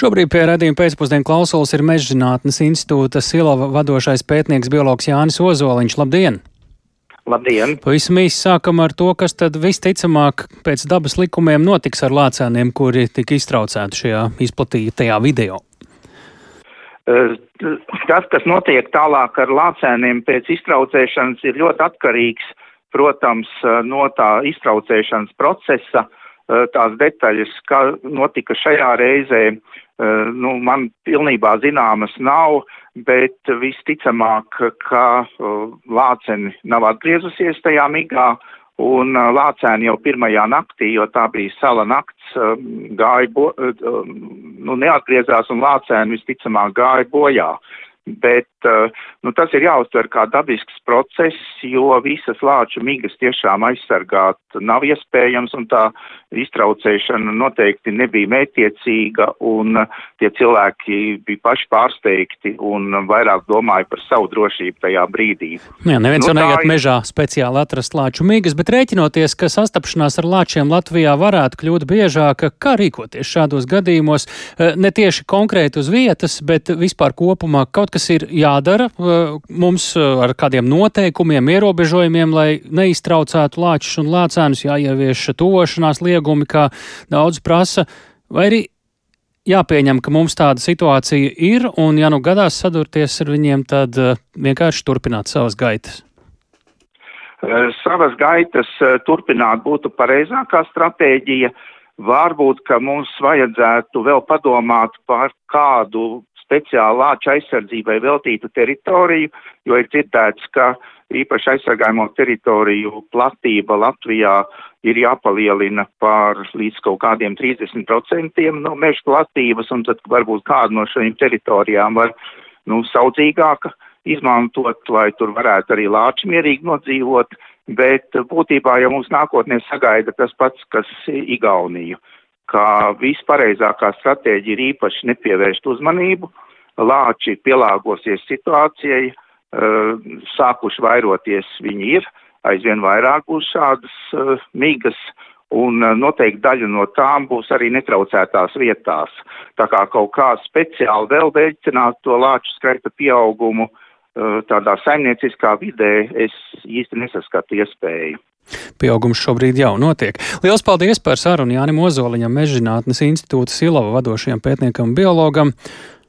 Šobrīd pie raidījuma pēcpusdienu klausulas ir Mežzinātnes institūta Silava vadošais pētnieks biologs Jānis Ozoliņš. Labdien! Labdien! Pavisam īsi sākam ar to, kas tad visticamāk pēc dabas likumiem notiks ar lācēniem, kuri tika iztraucēti šajā izplatītajā video. Tas, kas notiek tālāk ar lācēniem pēc iztraucēšanas, ir ļoti atkarīgs, protams, no tā iztraucēšanas procesa. Tās detaļas, kā notika šajā reizē, man pilnībā zināmas nav, bet visticamāk, ka lāceni nav atgriezusies tajā migā, un lācēni jau pirmajā naktī, jo tā bija sala nakts, neatgriezās, un lācēni visticamāk gāja bojā. Bet tas ir jāuztver kā dabisks process, jo visas lāču migas tiešām aizsargāt nav iespējams, un tā iztraucēšana noteikti nebija mērķtiecīga, un tie cilvēki bija paši pārsteigti un vairāk domāja par savu drošību tajā brīdī. Jā, neviens jau neiet mežā speciāli atrast lāču migas, bet rēķinoties, ka sastapšanās ar lāčiem Latvijā varētu kļūt biežāka, kā rīkoties šādos gadījumos, ne tieši konkrēti uz vietas, bet vispār kopumā kaut kas ir jādara mums ar kādiem noteikumiem, ierobežojumiem, lai neiztraucētu lāčus un lācēnus, jāievieš tuvošanās liegumi, kā daudz prasa, vai arī jāpieņem, ka mums tāda situācija ir, un ja nu gadās sadurties ar viņiem, tad vienkārši turpināt savas gaitas? Savas gaitas turpināt būtu pareizākā stratēģija. Varbūt, ka mums vajadzētu vēl padomāt par kādu speciāli lāču aizsardzībai veltītu teritoriju, jo ir dzirdēts, ka īpaši aizsargājamo teritoriju platība Latvijā ir jāpalielina par līdz kaut kādiem 30% no meža platības, un tad varbūt kādu no šīm teritorijām var saudzīgāka izmantot, lai tur varētu arī lāči mierīgi nodzīvot, bet būtībā jau mums nākotnē sagaida tas pats, kas Igauniju, ka vispareizākā stratēģija ir īpaši nepievērst uzmanību, lāči pielāgosies situācijai, sākuši vairoties viņi ir, aizvien vairāk būs šādas migas, un noteikti daļa no tām būs arī netraucētās vietās. Tā kā kaut kā speciāli vēl veicināt to lāču skaita pieaugumu tādā saimnieciskā vidē, es īsti nesaskatu iespēju. Pieaugums šobrīd jau notiek. Liels paldies par sarunu Jānim Ozoliņam, Mežzinātnes institūta Silava vadošajam pētniekam un biologam.